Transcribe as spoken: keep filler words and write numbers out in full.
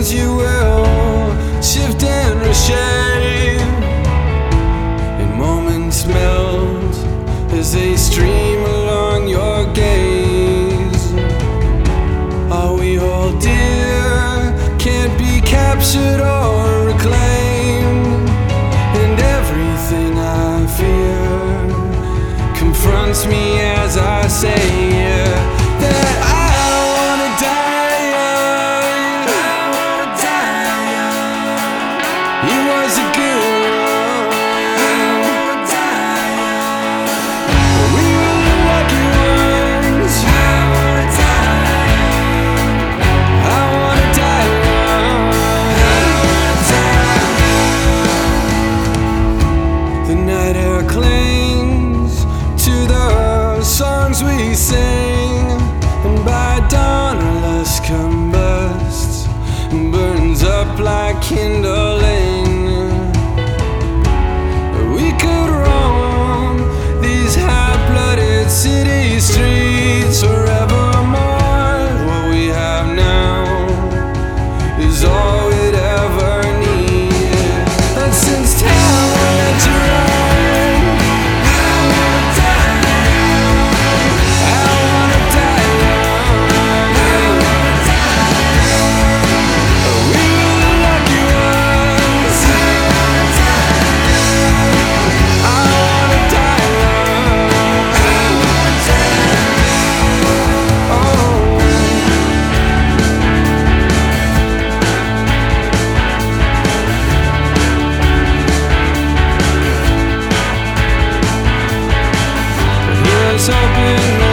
seasons you will shift and reshape, and moments melt as they stream along your gaze. All we hold dear can't be captured or reclaimed, and everything I fear confronts me as I say that I wanna die young. I wanna die young. He was a good one. I wanna die young. We were the lucky ones. I wanna die young. I wanna die young. I wanna die young. The night air clings to the songs we sing, and by dawn our lust combusts and burns up like kindling. We could roam these high-blooded city streets forevermore. What we have now is all we'd ever need. And since time went to run, I wanna die young. I wanna die young. I wanna die young. We were the lucky ones. I wanna die young. I wanna die young. I wanna die young. Oh. Here's hoping